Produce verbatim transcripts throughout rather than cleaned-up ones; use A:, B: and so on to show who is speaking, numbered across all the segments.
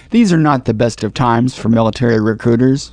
A: These are not the best of times for military recruiters.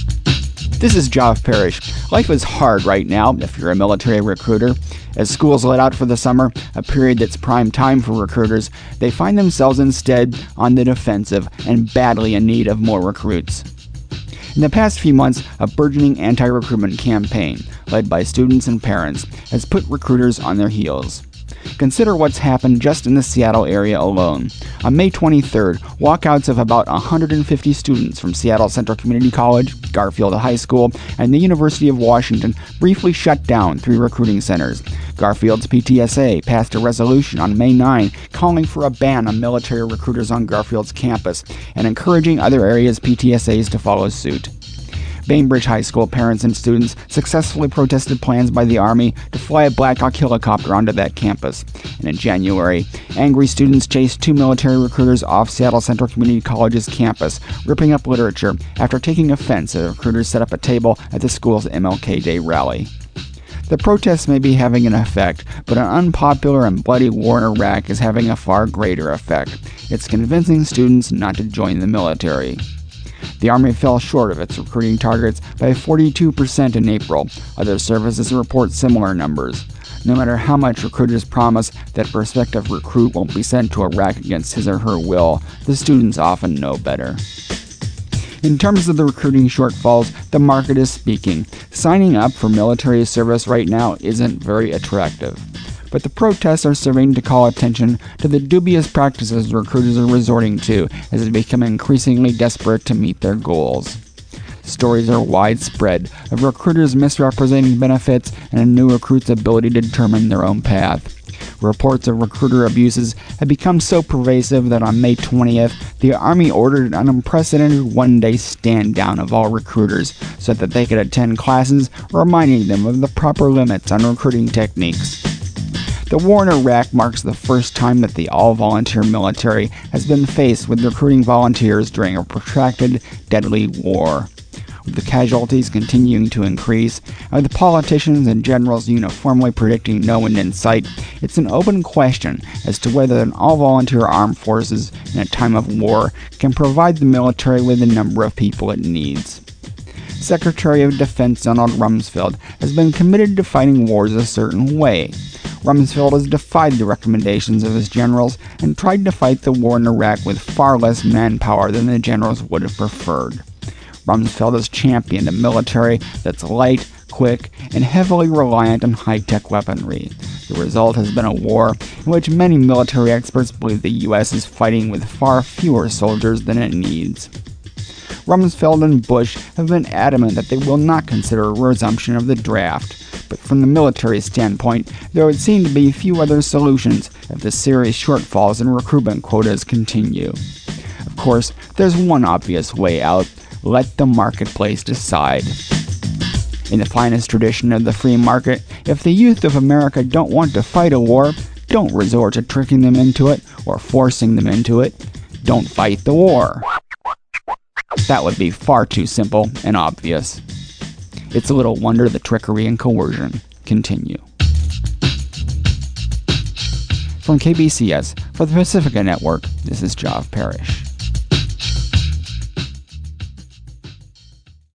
A: This is Geoff Parrish. Life is hard right now if you're a military recruiter. As schools let out for the summer, a period that's prime time for recruiters, they find themselves instead on the defensive and badly in need of more recruits. In the past few months, a burgeoning anti-recruitment campaign, led by students and parents, has put recruiters on their heels. Consider what's happened just in the Seattle area alone. On May twenty-third, walkouts of about one hundred fifty students from Seattle Central Community College, Garfield High School, and the University of Washington briefly shut down three recruiting centers. Garfield's P T S A passed a resolution on May ninth calling for a ban on military recruiters on Garfield's campus and encouraging other areas' P T S As to follow suit. Bainbridge High School parents and students successfully protested plans by the Army to fly a Black Hawk helicopter onto that campus. And in January, angry students chased two military recruiters off Seattle Central Community College's campus, ripping up literature after taking offense that recruiters set up a table at the school's M L K Day rally. The protests may be having an effect, but an unpopular and bloody war in Iraq is having a far greater effect. It's convincing students not to join the military. The Army fell short of its recruiting targets by forty-two percent in April. Other services report similar numbers. No matter how much recruiters promise that a prospective recruit won't be sent to Iraq against his or her will, the students often know better. In terms of the recruiting shortfalls, the market is speaking. Signing up for military service right now isn't very attractive. But the protests are serving to call attention to the dubious practices recruiters are resorting to as they become increasingly desperate to meet their goals. Stories are widespread of recruiters misrepresenting benefits and a new recruit's ability to determine their own path. Reports of recruiter abuses have become so pervasive that on May twentieth, the Army ordered an unprecedented one-day stand-down of all recruiters so that they could attend classes reminding them of the proper limits on recruiting techniques. The war in Iraq marks the first time that the all-volunteer military has been faced with recruiting volunteers during a protracted, deadly war. With the casualties continuing to increase, and with the politicians and generals uniformly predicting no end in sight, it's an open question as to whether an all-volunteer armed forces in a time of war can provide the military with the number of people it needs. Secretary of Defense Donald Rumsfeld has been committed to fighting wars a certain way. Rumsfeld has defied the recommendations of his generals and tried to fight the war in Iraq with far less manpower than the generals would have preferred. Rumsfeld has championed a military that's light, quick, and heavily reliant on high-tech weaponry. The result has been a war in which many military experts believe the U S is fighting with far fewer soldiers than it needs. Rumsfeld and Bush have been adamant that they will not consider a resumption of the draft. But from the military standpoint, there would seem to be few other solutions if the serious shortfalls in recruitment quotas continue. Of course, there's one obvious way out: let the marketplace decide. In the finest tradition of the free market, if the youth of America don't want to fight a war, don't resort to tricking them into it or forcing them into it. Don't fight the war. That would be far too simple and obvious. It's a little wonder the trickery and coercion continue. From K B C S, for the Pacifica Network, this is Geoff Parrish.